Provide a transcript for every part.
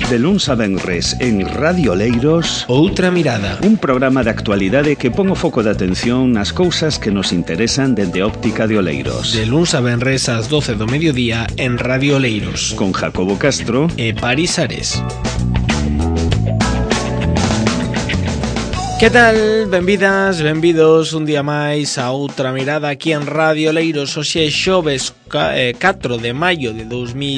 De luns a venres en Radio Oleiros, Outra Mirada, un programa de actualidade que pon o foco de atención nas cousas que nos interesan dende a óptica de Oleiros. de luns a venres ás 12 do mediodía en Radio Oleiros, Con Jacobo Castro e Paris Ares. Que tal? Benvidas, benvidos un día máis a Outra Mirada aquí en Radio Oleiros. Hoxe é xoves 4 de maio de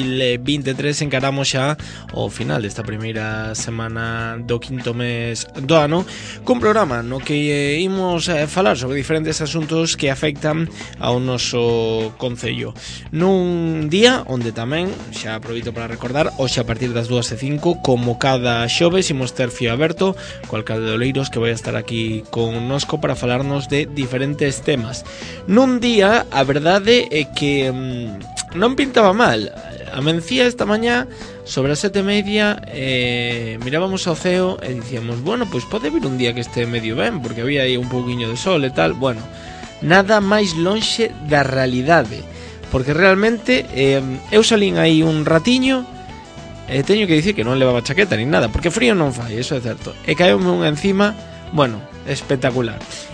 2023, encaramos xa o final desta primeira semana do quinto mes do ano, cun programa no que imos falar sobre diferentes asuntos que afectan ao noso concello. Nun día onde tamén, xa aproveito para recordar, hoxe a partir das 2:05, como cada xoves, imos ter fío aberto co alcalde de Oleiros, que vai a estar aquí connosco para falarnos de diferentes temas. Nun día, a verdade é que non pintaba mal. Amencía esta mañá sobre as 7:30, mirábamos ao ceo e dicíamos, bueno, pois pode vir un día que este medio ben, porque había aí un pouquiño de sol e tal. Bueno, nada máis lonxe da realidade, porque realmente eu salín aí un ratiño e teño que dicir que non levaba chaqueta ni nada, porque frío non fai, eso é certo, e caeume unha encima, bueno, espectacular.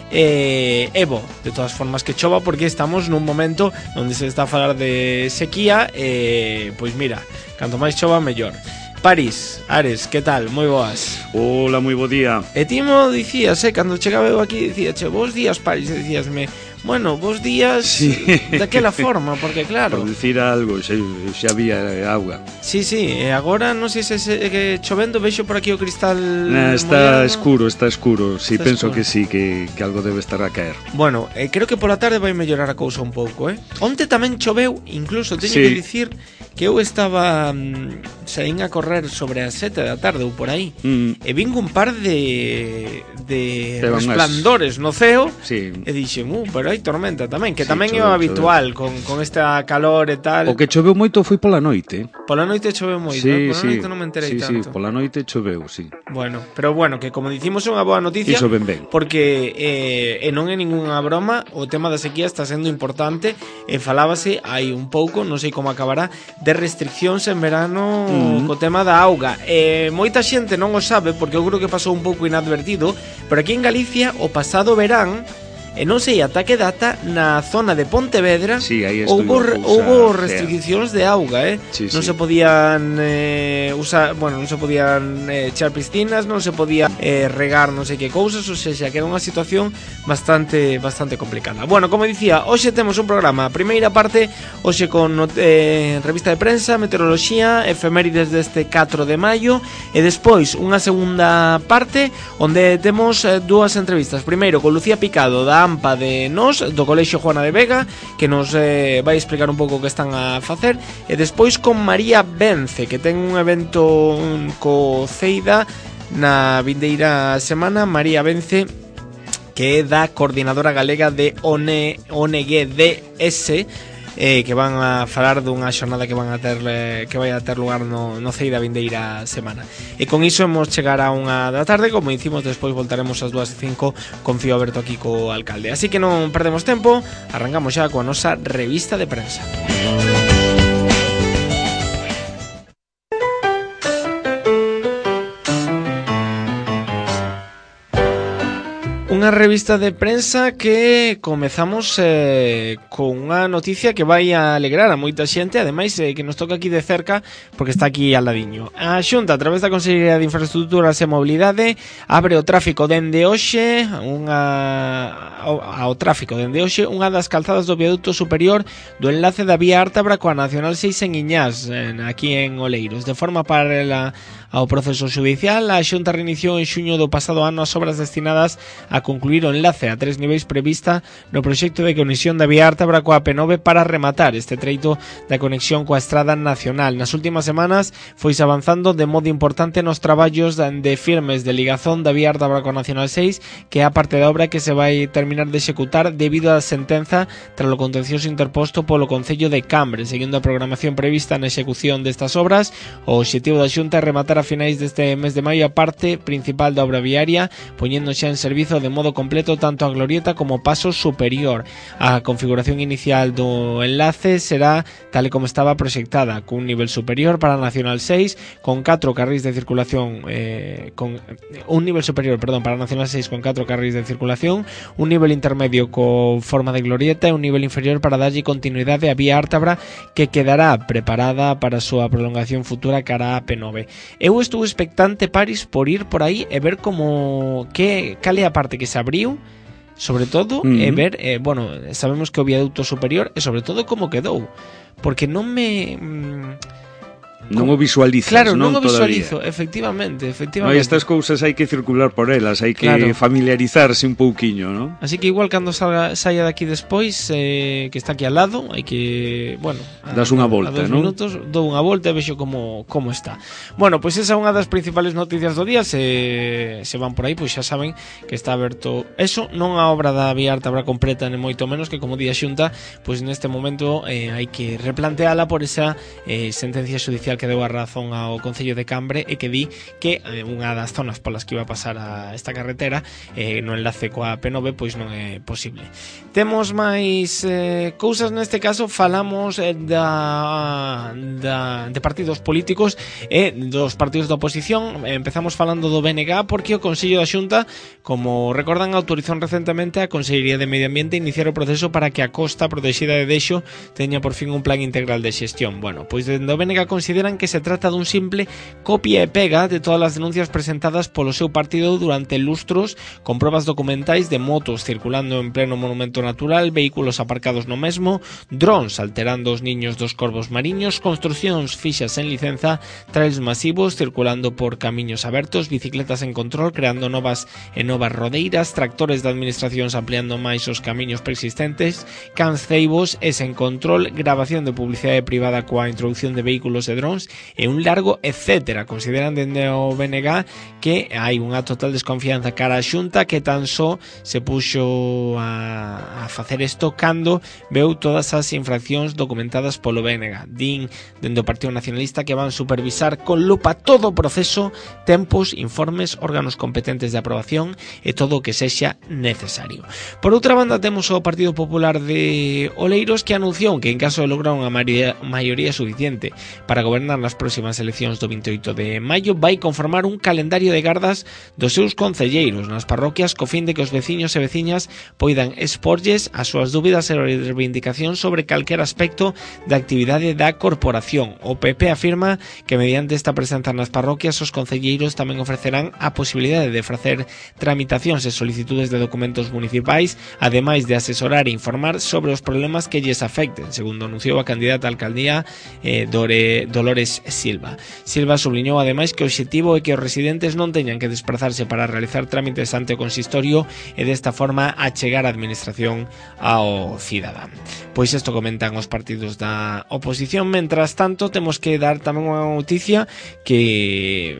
E bo, de todas formas que chova, porque estamos nun momento onde se está a falar de sequía, pois mira, canto máis chova mellor. Paris, Ares, que tal? Moi boas. Hola, moi bo día. E ti mo dicías, cando chegaba eu aquí, dicíache, bos días, Paris, e dicíasme, bueno, bos días, sí, daquela forma, porque claro, por dicir algo, xa había auga. Sí, e agora non sei se chovendo, vexo por aquí o cristal Está mollado. escuro, sí, Está penso escuro. que sí, que algo debe estar a caer. Bueno, creo que pola tarde vai mellorar a cousa un pouco, Onte tamén choveu, incluso teño que dicir que eu estaba saín a correr sobre as 7 da tarde ou por aí, e vingo un par de resplandores no ceo, sí. e dixen, pero hai tormenta tamén, que Sí, tamén é choveu, o habitual con esta calor e tal. O que choveu moito foi pola noite. Pola noite choveu moito, Sí, pola noite non me enterei tanto. Sí, pola noite choveu, sí. Bueno, pero bueno, que como dicimos é unha boa noticia. Iso ben. Porque non é ningunha broma, o tema da sequía está sendo importante, e falábase hai un pouco, non sei como acabará, de restriccións en verano co tema da auga. Moita xente non o sabe, porque eu creo que pasou un pouco inadvertido, pero aquí en Galicia o pasado verán, e non sei ata que data, na zona de Pontevedra, sí, houbo restriccións de auga, Sí, non sí. se podían usar, bueno, non se podían echar piscinas, non se podía regar non sei que cousas, ou seja, que era unha situación bastante complicada. Bueno, como dicía, hoxe temos un programa, a primeira parte hoxe con revista de prensa, meteoroloxía, efemérides deste 4 de maio, e despois unha segunda parte onde temos dúas entrevistas. Primeiro con Lucía Picado, da AMPA de Nos, do Colexio Juana de Vega, que nos vai explicar un pouco o que están a facer, e despois con María Vence, que ten un evento co Ceida na vindeira semana. María Vence, que é da Coordinadora Galega de ONGDS, que van a falar dunha xornada que vai a ter lugar no Ceida vindeira semana. E con iso hemos chegar a 1 da tarde, como dicimos, despois voltaremos ás 2:05 con fío aberto aquí co alcalde. Así que non perdemos tempo, arrancamos xa coa nosa revista de prensa. Unha revista de prensa que comezamos con unha noticia que vai a alegrar a moita xente, ademais que nos toca aquí de cerca, porque está aquí al ladiño. A Xunta, a través da Consellería de Infraestructuras e Mobilidade, abre o tráfico dende hoxe unha das calzadas do viaducto superior do enlace da vía Ártabra coa Nacional 6 en Iñás, aquí en Oleiros. De forma paralela ao proceso judicial, a Xunta reiniciou en xuño do pasado ano as obras destinadas a concluir o enlace a 3 niveis prevista no proxecto de conexión da vía Ártabra coa P9 para rematar este treito da conexión coa Estrada Nacional. Nas últimas semanas foise avanzando de modo importante nos traballos de firmes de ligazón da vía Ártabra coa Nacional 6, que é a parte da obra que se vai terminar de executar debido á sentenza tras o contencioso interposto polo Concello de Cambre. Seguindo a programación prevista na execución destas obras, o obxectivo da Xunta é rematar a finais deste mes de maio a parte principal da obra viaria, poñendo xa en servizo de modo completo tanto a glorieta como paso superior. A configuración inicial do enlace será tal e como estaba proxectada, cun nivel superior para a Nacional 6 con 4 carrís de circulación con un nivel superior, para a Nacional 6 con 4 carrís de circulación, un nivel intermedio con forma de glorieta e un nivel inferior para darlle continuidade á vía Ártabra, que quedará preparada para a súa prolongación futura cara a P9. Eu estou expectante, Paris, por ir por aí e ver como cal é a parte que se abriu, sobre todo, e ver, sabemos que o viaducto superior, e sobre todo como quedou, porque non me... Non o visualizas, claro, non o visualizo, todavía. efectivamente. No, estas cousas hai que circular por elas, hai que familiarizarse un pouquiño, non? Así que igual cando saia daqui despois, que está aquí al lado, hai que, das unha volta, a 2 non? minutos, dou unha volta e vexo como está. Bueno, pois esa é unha das principales noticias do día. Se van por aí, pois xa saben que está aberto eso, non a obra da vía Ártabra completa, nem moito menos, que como di a Xunta, pois neste momento hai que replanteala por esa sentencia judicial que deu a razón ao Concello de Cambre e que di que unha das zonas polas que iba a pasar a esta carretera no enlace coa P9 pois non é posible. Temos máis cousas, neste caso falamos de partidos políticos e dos partidos da oposición. Empezamos falando do BNG porque o Consello da Xunta, como recordan, autorizou recentemente a Consellería de Medio Ambiente a iniciar o proceso para que a costa protexida de Dexo teña por fin un plan integral de xestión. Bueno, pois dende o BNG consideran que se trata dun simple copia e pega de todas as denuncias presentadas polo seu partido durante lustros, con probas documentais de motos circulando en pleno monumento natural, vehículos aparcados no mesmo, drons alterando os niños dos corvos mariños, construcións fixas en licenza, trails masivos circulando por camiños abertos, bicicletas en control creando novas rodeiras, tractores de administracións ampliando máis os camiños preexistentes, cans ceibos e sen control, grabación de publicidade privada coa introducción de vehículos e drones e un largo etcétera. Consideran dende o BNG que hai unha total desconfianza cara a Xunta, que tan só se puxo a facer isto cando veu todas as infraccións documentadas polo BNG. Din dende o Partido Nacionalista que van supervisar con lupa todo o proceso, tempos, informes, órganos competentes de aprobación e todo o que sexa necesario. Por outra banda, temos o Partido Popular de Oleiros, que anunciou que en caso de lograr unha maioría suficiente para gobernar nas próximas eleccións do 28 de maio, vai conformar un calendario de gardas dos seus concelleiros nas parroquias co fin de que os veciños e veciñas poidan exporlles as súas dúbidas e reivindicacións sobre calquer aspecto da actividade da corporación. O PP afirma que mediante esta presenza nas parroquias os concelleiros tamén ofrecerán a posibilidade de facer tramitacións e solicitudes de documentos municipais, ademais de asesorar e informar sobre os problemas que lles afecten, segundo anunciou a candidata a alcaldía Dolores Silva. Silva subliñou ademais que o obxectivo é que os residentes non teñan que desplazarse para realizar trámites ante o consistorio e desta forma achegar a administración ao cidadán. Pois isto comentan os partidos da oposición. Mentras tanto, temos que dar tamén unha noticia que,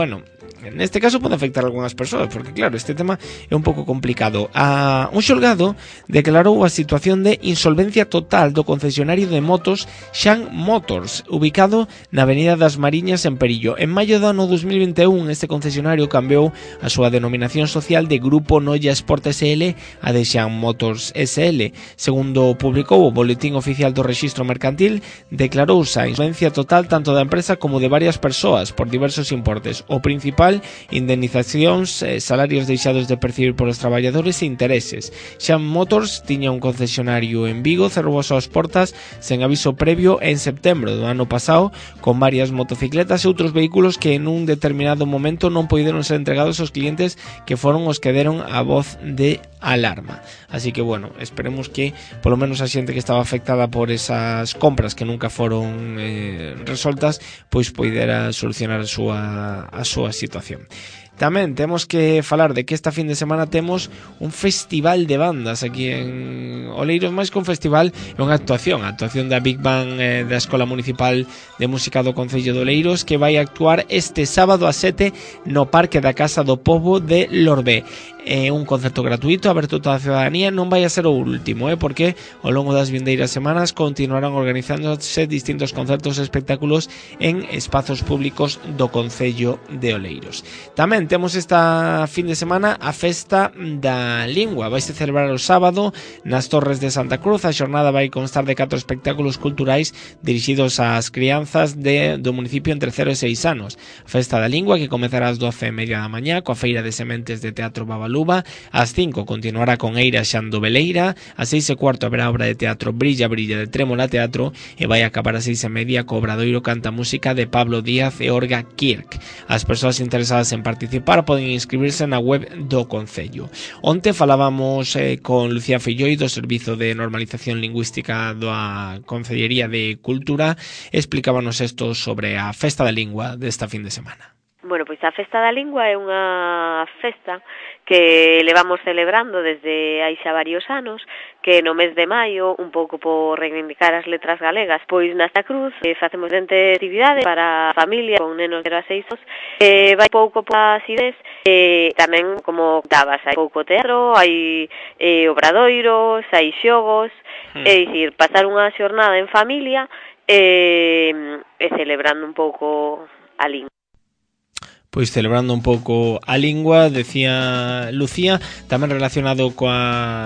neste caso pode afectar a algunhas persoas, porque claro, este tema é un pouco complicado. Un xulgado declarou a situación de insolvencia total do concesionario de motos Xan Motors, ubicado na Avenida das Mariñas en Perillo. En maio do ano 2021, este concesionario cambiou a súa denominación social de Grupo Noia Sport SL a de Xan Motors SL. Segundo publicou o Boletín Oficial do Rexistro Mercantil, declarouse a insolvencia total tanto da empresa como de varias persoas por diversos importes. O principal, indemnizacións, salarios deixados de percibir polos traballadores e intereses. Xan Motors tiña un concesionario en Vigo, cerrou as súas portas sen aviso previo en setembro do ano pasado, con varias motocicletas e outros vehículos que en un determinado momento non poideron ser entregados aos clientes, que foron os que deron a voz de alarma. Así que esperemos que polo menos a xente que estaba afectada por esas compras que nunca foron resoltas, pois poidera solucionar a súa situación. Tamén temos que falar de que esta fin de semana temos un festival de bandas aquí en Oleiros, máis que un festival, é unha actuación da Big Band da Escola Municipal de Música do Concello de Oleiros, que vai actuar este sábado a 7 no Parque da Casa do Pobo de Lorbé. un concerto gratuito aberto a toda a ciudadanía. Non vai a ser o último, porque ao longo das vindeiras semanas continuarán organizándose distintos concertos e espectáculos en espazos públicos do Concello de Oleiros. Tamén temos esta fin de semana a Festa da Lingua. Vaise celebrar o sábado nas Torres de Santa Cruz. A xornada vai constar de 4 espectáculos culturais dirixidos ás crianzas do municipio entre 0 e 6 anos. A Festa da Lingua, que comezará ás 12:30 da mañá coa feira de sementes de Teatro Babaluba. Ás 5 continuará con Eira Xando Veleira. Ás 6:15 haberá obra de teatro Brilla Brilla de Trémola Teatro e vai acabar ás 6:30 co obradoiro Canta Música de Pablo Díaz e Orga Kirk. As persoas interesadas en participar poden inscribirse na web do Concello. Onte falábamos con Lucía Filloi do Servizo de Normalización Lingüística da Concellería de Cultura. Explicábanos isto sobre a Festa da Lingua desta fin de semana. Bueno, pois a Festa da Lingua é unha festa que levamos celebrando desde hai xa varios anos, que no mes de maio, un pouco por reivindicar as letras galegas, pois na Santa Cruz facemos diferentes actividades para a familia con nenos de 0 a 6 anos, vai pouco pola acidez, tamén, como dabas, hai pouco teatro, hai obradoiros, hai xogos, é dicir, pasar unha xornada en familia e celebrando un pouco a lingua. Pois celebrando un pouco a lingua, decía Lucía. Tamén relacionado co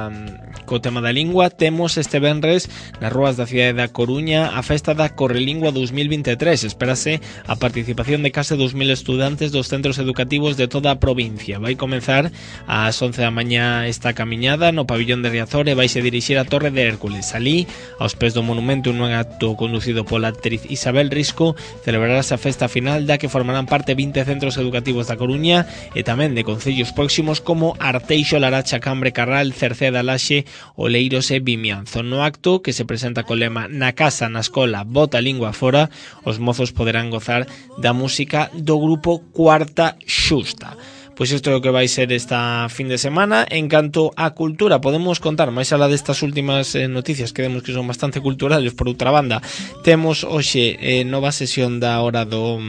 tema da lingua, temos este venres nas rúas da cidade da Coruña a Festa da Correlingua 2023. Espérase a participación de case 2.000 estudantes dos centros educativos de toda a provincia. Vai comenzar ás 11 da mañá esta camiñada no pabillón de Riazor e vaise dirixir a Torre de Hércules. Alí, aos pés do monumento, un acto conducido pola actriz Isabel Risco, celebrarase a festa final da que formarán parte 20 centros educativos da Coruña e tamén de concellos próximos como Arteixo, Laracha, Cambre, Carral, Cerceda, Laxe, Oleiros e Vimianzo. No acto, que se presenta co lema "Na casa, na escola, bota a lingua fora", os mozos poderán gozar da música do grupo Cuarta Xusta. Pois isto é o que vai ser esta fin de semana. En canto a cultura, podemos contar máis alá destas últimas noticias que vemos que son bastante culturales. Por outra banda, temos hoxe nova sesión da hora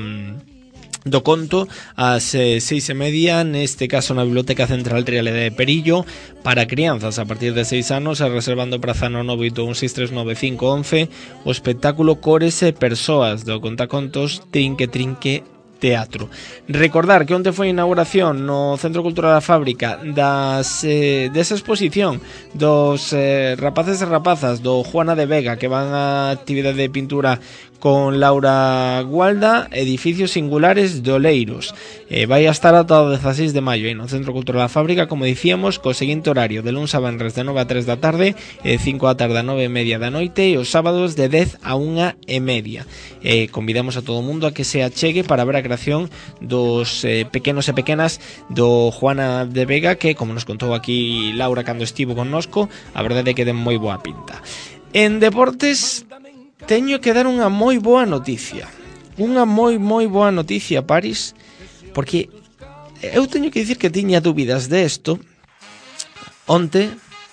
do conto ás 6:30, neste caso na Biblioteca Central Realidade de Perillo, para crianzas a partir de 6 anos, e reservando praza no 981639511 o espectáculo Cores e Persoas do contacontos Trinque Teatro. Recordar que onte foi a inauguración no Centro Cultural da Fábrica desa exposición dos rapaces e rapazas do Juana de Vega, que van a actividade de pintura con Laura Gualda, Edificios Singulares de Oleiros. Vai a estar ata o 16 de maio no Centro Cultural da Fábrica, como dicíamos, co seguinte horario: de luns a venres de 9 a 3 da tarde e de 5 da tarde a 9:30 da noite, e os sábados de 10 a 1:30. Convidamos a todo o mundo a que se achegue para ver a creación dos pequenos e pequenas do Juana de Vega, que, como nos contou aquí Laura cando estivo connosco, a verdade é que den moi boa pinta. En deportes, teño que dar unha moi boa noticia. Unha moi boa noticia, Paris, porque eu teño que dicir que tiña dúbidas de isto. Onte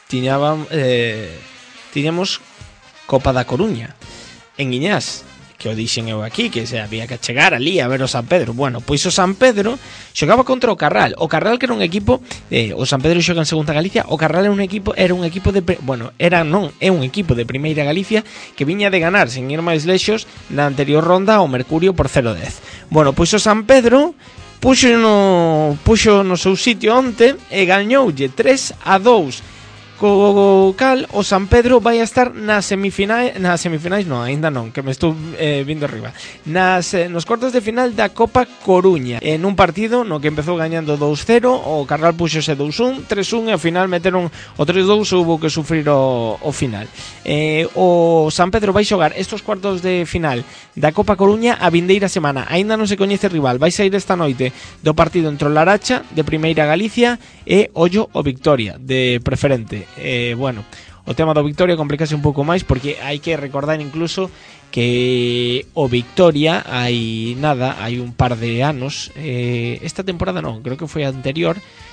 tiñamos Copa da Coruña en Iñás, que o dixen eu aquí, que se había que chegar ali a ver o San Pedro. Bueno, pois o San Pedro xogaba contra o Carral. O Carral, que era un equipo, o San Pedro xoga en Segunda Galicia. O Carral era un equipo de é un equipo de Primeira Galicia que viña de ganar, sen ir máis lexos, na anterior ronda ao Mercurio por 0-10. Bueno, pois o San Pedro puxo no seu sitio onte e gañoulle 3-2. Co cal o San Pedro vai a estar nas semifinais, non, aínda non, que me estou vindo arriba, nos cuartos de final da Copa Coruña, en un partido no que empezou gañando 2-0, o Carral puxose 2-1, 3-1 e ao final meteron o 3-2, houve que sufrir o final. O San Pedro vai xogar estos cuartos de final da Copa Coruña a vindeira semana. Aínda non se coñece rival, vai sair esta noite do partido entre o Laracha de Primeira Galicia e Ollo o Victoria de Preferente. Bueno, o tema do Victoria complícase un pouco máis, porque hai que recordar incluso que o Victoria hai un par de anos, esta temporada non, creo que foi a anterior,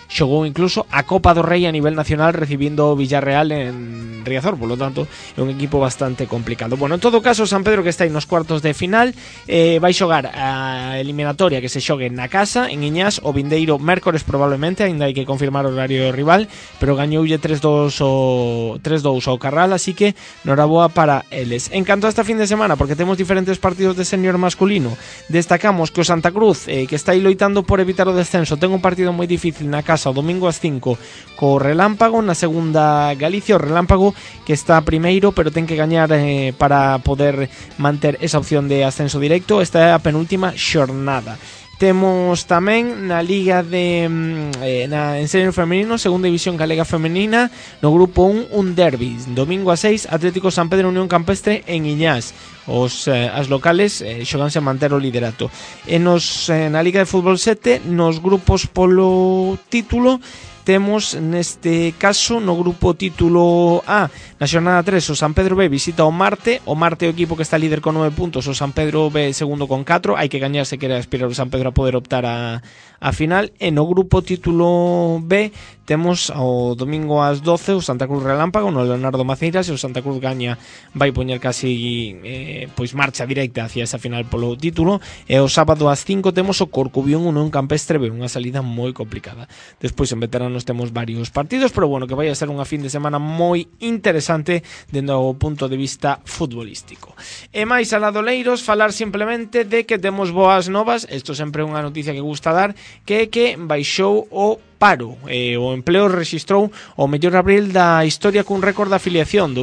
xogou incluso a Copa do Rei a nivel nacional recibindo o Villarreal en Riazor, polo tanto é un equipo bastante complicado. Bueno, en todo caso, San Pedro, que está aí nos cuartos de final, vai xogar a eliminatoria que se xogue na casa, en Iñás, o vindeiro mércores probablemente, aínda hai que confirmar o horario rival, pero gañoulle 3-2 ao Carral, así que noraboa para eles. En canto a esta fin de semana, porque temos diferentes partidos de senior masculino, destacamos que o Santa Cruz, que está aí loitando por evitar o descenso, ten un partido moi difícil na casa o domingo ás 5 co Relámpago, na segunda Galicia, o Relámpago que está primeiro, pero ten que gañar para poder manter esa opción de ascenso directo. Esta é a penúltima xornada. Temos tamén na Liga de en senior femenino, segunda división galega femenina, no grupo 1 un derbi, domingo a 6, Atlético San Pedro Unión Campestre en Iñás. As locales xoganse a manter o liderato. Na Liga de Fútbol 7, nos grupos polo título, temos neste caso no grupo título A, na xornada 3, o San Pedro B visita o Marte o equipo que está líder con 9 puntos, o San Pedro B segundo con 4, hai que gañar se quere aspirar o San Pedro a poder optar a final. E no grupo título B temos o domingo ás 12 o Santa Cruz Relámpago no Leonardo Maceiras, e o Santa Cruz gaña vai poñer casi pois marcha directa hacia esa final polo título. E o sábado ás 5 temos o Corcubión Unión Campestre B, unha salida moi complicada. Despois en veteranos temos varios partidos, pero bueno, que vai a ser unha fin de semana moi interesante dende o punto de vista futbolístico. E máis alá do Leiros, falar simplemente de que temos boas novas. Isto sempre é unha noticia que gusta dar, que é que baixou o paro. O empleo rexistrou o mellor abril da historia cun récord de afiliación,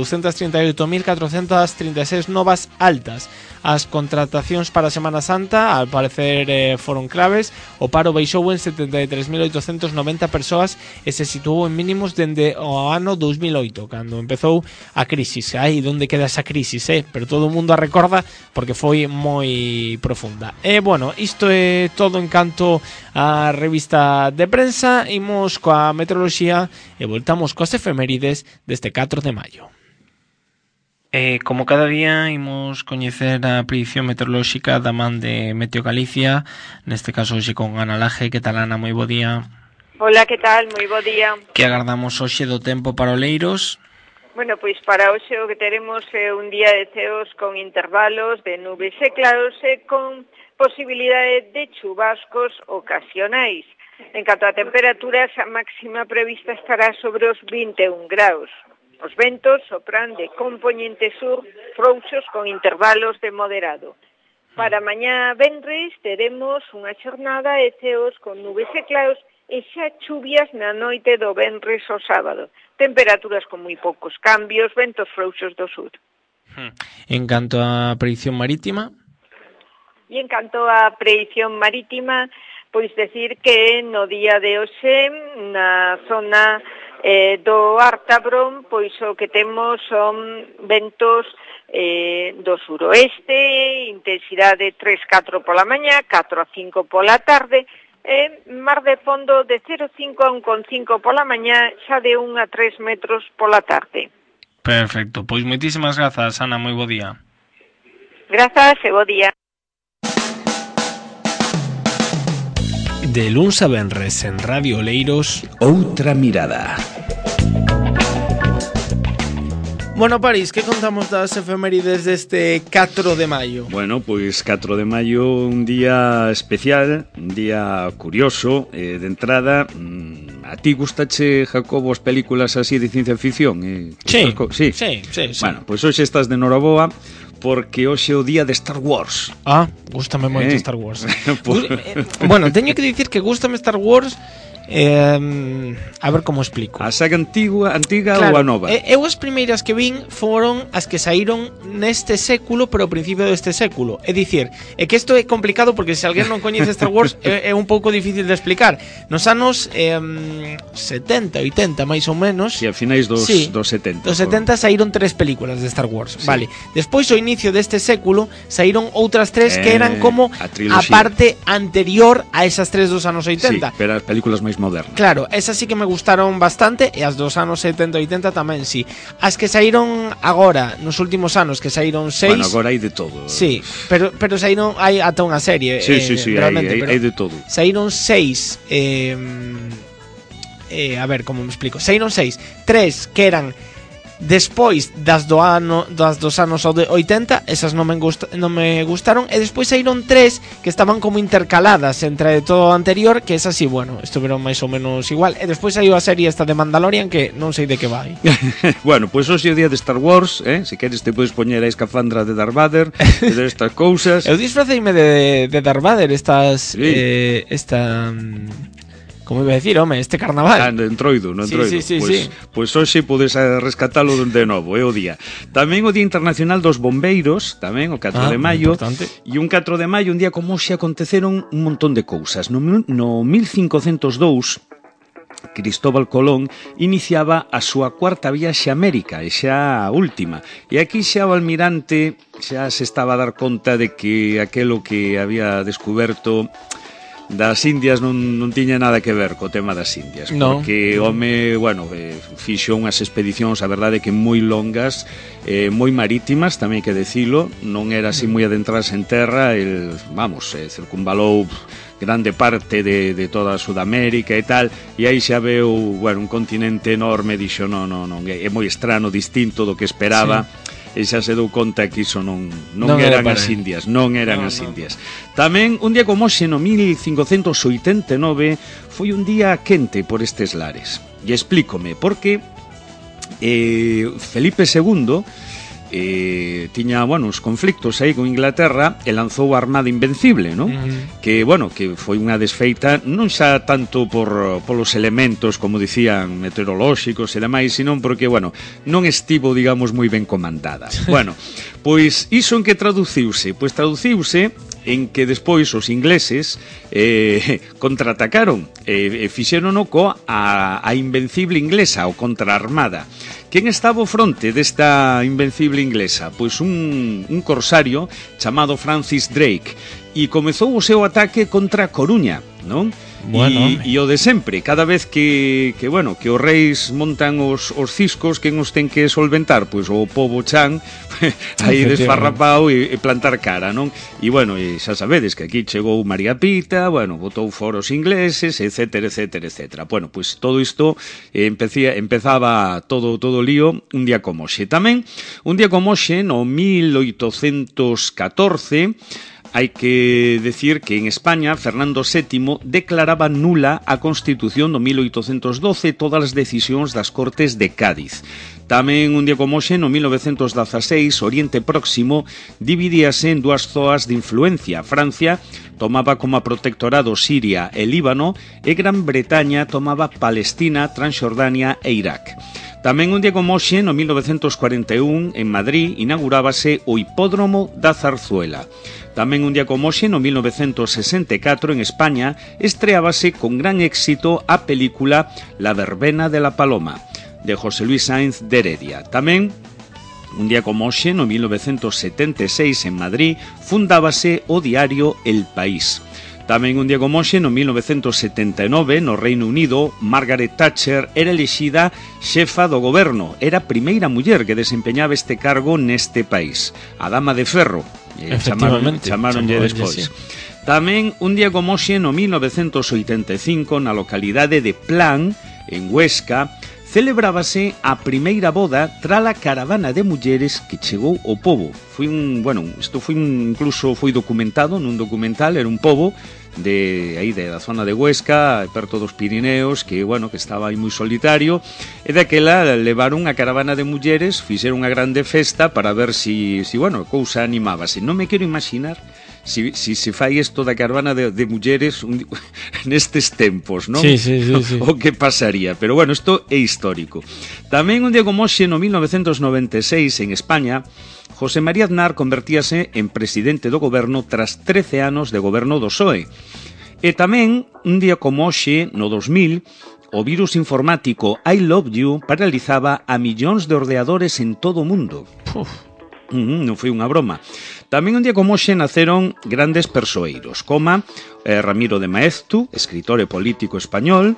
238.436 novas altas. As contratacións para a Semana Santa, al parecer, foron claves. O paro baixou en 73.890 persoas e se situou en mínimos dende o ano 2008, cando empezou a crisis. Aí onde queda esa crisis, pero todo o mundo a recorda porque foi moi profunda. E bueno, isto é todo en canto a revista de prensa. Imos coa meteoroloxía e voltamos coas efemérides deste 4 de maio. Como cada día, imos coñecer a predicción meteorolóxica da man de Meteo Galicia, neste caso hoxe con Ana Laje. Que tal, Ana? Moi bo día. Hola, que tal? Moi bo día. Que agardamos hoxe do tempo para Oleiros? Bueno, pois para hoxe o que teremos é un día de ceos con intervalos de nubes e claros e con posibilidade de chubascos ocasionais. En canto a temperaturas, a máxima prevista estará sobre os 21 graus. Os ventos sopran de compoñente sur, frouxos con intervalos de moderado. Para mañá venres teremos unha xornada de ceos con nubes e claros e xa chuvias na noite do venres ao sábado. Temperaturas con moi poucos cambios, ventos frouxos do sur. En canto a predicción marítima? E en canto a predicción marítima, pois decir que no día de hoxe, na zona do Ártabro, pois o que temos son ventos do suroeste, intensidade 3-4 pola mañá, 4-5 pola tarde, mar de fondo de 0,5 a 1,5 pola mañá, xa de 1 a 3 metros pola tarde. Perfecto, pois moitísimas grazas, Ana, moi bo día. Grazas e bo día. De luns a venres en Radio Oleiros, Outra mirada. Bueno, París, que contamos das efemérides deste 4 de maio? Bueno, pois 4 de maio, un día especial, un día curioso. De entrada, a ti gustache, Jacobo, as películas así de ciencia ficción? Sí. Bueno, pois hoxe estás de noraboa, porque hoxe é o día de Star Wars. Gústame moito Star Wars. Bueno, teño que dicir que gústame Star Wars. A ver como explico. A saga antiga claro, ou a nova? Eu as primeiras que vin foron as que saíron neste século, pero ao principio deste século. É dicir, é que isto é complicado porque se alguén non coñece Star Wars é un pouco difícil de explicar. Nos anos 70, 80 máis ou menos, Si, a finais dos 70. Dos 70 saíron 3 películas de Star Wars, sí. Vale. Despois, ao inicio deste século, saíron outras 3 que eran como a parte anterior a esas 3 dos anos 80. Sí, pero as películas máis modernas. Claro, esas sí que me gustaron bastante, e as dos anos 70 e 80 tamén, sí. As que saíron agora, nos últimos anos, que saíron 6... Bueno, agora hai de todo. Sí, pero saíron, hai ata unha serie. Sí, hai de todo. Saíron 6 a ver, como me explico, saíron 6, 3 que eran despois das dos anos 80, esas non me gustaron, e despois saíron 3 que estaban como intercaladas entre todo o anterior, que esas sí, bueno, estuveron máis ou menos igual, e despois saiu a serie esta de Mandalorian que non sei de que vai. Bueno, pois hoxe é o día de Star Wars, se queres te podes poñer a escafandra de Darth Vader, e de estas cousas. Eu disfraceime de Darth Vader estas sí. Como iba a decir, home, este carnaval. No Entroido. Pois hoxe podes rescatalo de novo, é o día. Tamén o Día Internacional dos Bombeiros, tamén o 4 de maio. Importante. E un 4 de maio, un día como hoxe, aconteceron un montón de cousas. No 1502, Cristóbal Colón iniciaba a súa cuarta viaxe a América, e xa a última. E aquí xa o almirante xa se estaba a dar conta de que aquelo que había descuberto das Indias non tiña nada que ver co tema das Indias, no. Porque home, bueno, fixo unhas expedicións, a verdade que moi longas, moi marítimas, tamén hai que decilo, non era así moi adentrarse en terra, circunvalou grande parte de toda Sudamérica e tal, e aí xa veu, bueno, un continente enorme, dixo, non, é moi estrano, distinto do que esperaba. Sí. E xa se dou conta que iso non eran as Indias, non eran as Indias. Tamén, un día como hoxe, no 1589, foi un día quente por estes lares. E explícome, porque Felipe II tiña, bueno, uns conflictos aí con Inglaterra e lanzou a Armada Invencible, non? Que, bueno, que foi unha desfeita non xa tanto polos elementos, como dicían, meteorolóxicos e demais, senón porque, bueno, non estivo, digamos, moi ben comandada. Bueno, pois iso en que traduciuse? Pois traduciuse en que despois os ingleses contraatacaron e fixérono a Invencible inglesa, o contraarmada. Quen estaba ao fronte desta Invencible inglesa? Pois un corsario chamado Francis Drake, e comezou o seu ataque contra a Coruña, non? Bueno, e o de sempre, cada vez que os reis montan os ciscos, quen os ten que solventar? Pois o pobo chan aí desfarrapao e plantar cara, non? E bueno, e xa sabedes que aquí chegou María Pita, bueno, botou fora os ingleses, etcétera. Bueno, pois todo isto empezaba todo o lío un día como hoxe. Tamén, un día como hoxe, no 1814, hai que decir que en España Fernando VII declaraba nula a Constitución do 1812, todas as decisións das Cortes de Cádiz. Tamén un día como hoxe, no 1916, Oriente Próximo dividíase en dúas zoas de influencia. Francia tomaba como protectorado Siria e Líbano, e Gran Bretaña tomaba Palestina, Transjordania e Irak. Tamén un día como hoxe, no 1941, en Madrid, inaugurábase o Hipódromo da Zarzuela. Tamén un día como hoxe, no 1964, en España, estreábase con gran éxito a película La verbena de la paloma, de José Luis Sáenz de Heredia. Tamén, un día como hoxe, no 1976, en Madrid, fundábase o diario El País. Tamén un día como hoxe, no 1979, no Reino Unido, Margaret Thatcher era elixida xefa do goberno. Era a primeira muller que desempeñaba este cargo neste país. A dama de ferro, chamaronlle despois. Sí. Tamén un día como hoxe, no 1985, na localidade de Plan, en Huesca, celebrábase a primeira boda trala caravana de mulleres que chegou ao pobo. Incluso foi documentado nun documental, era un pobo da zona de Huesca, perto dos Pirineos, que estaba aí moi solitario, e daquela levaron a caravana de mulleres, fixeron unha grande festa para ver si a cousa animábase. Non me quero imaginar si se fai isto da caravana de mulleres nestes tempos, non? Sí. O que pasaría, pero isto é histórico. Tamén un día como hoxe, no 1996, en España, José María Aznar convertíase en presidente do goberno tras 13 anos de goberno do PSOE. E tamén, un día como hoxe, no 2000, o virus informático I Love You paralizaba a millóns de ordenadores en todo o mundo. Non foi unha broma. Tamén un día como hoxe naceron grandes persoeiros, como Ramiro de Maeztu, escritor e político español,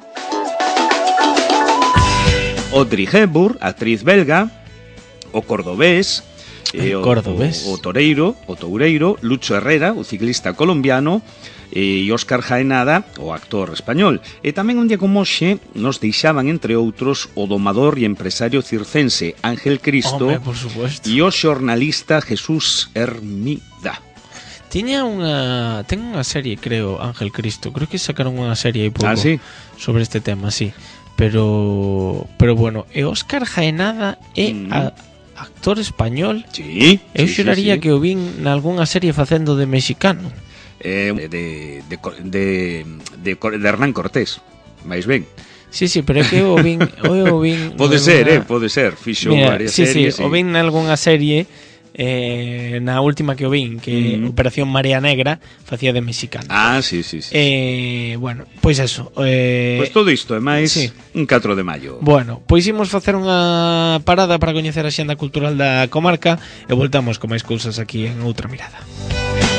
Audrey Hepburn, actriz belga, o cordobés, Cordobés. O toureiro, Lucho Herrera, o ciclista colombiano, e Óscar Jaenada, o actor español. E tamén un día como hoxe nos deixaban, entre outros, o domador e empresario circense Ángel Cristo. Hombre, por supuesto. E o xornalista Jesús Hermida. Ten unha serie, creo, Ángel Cristo. Creo que sacaron unha serie hai pouco ¿sí? sobre este tema, sí. Pero bueno, e Óscar Jaenada é actor español. Sí. Eu xuraría que o vin nalgunha serie facendo de mexicano. De Hernán Cortés, máis ben. Sí, pero é que o vin pode ser, fixo varias series. O vin nalgunha serie, na última que o vin, que Operación Marea Negra, facía de mexicano. Sí. Bueno, pois eso. Pois todo isto é máis un 4 de maio. Bueno, pois imos facer unha parada para coñecer a xenda cultural da comarca e voltamos con máis cousas aquí en Outra Mirada.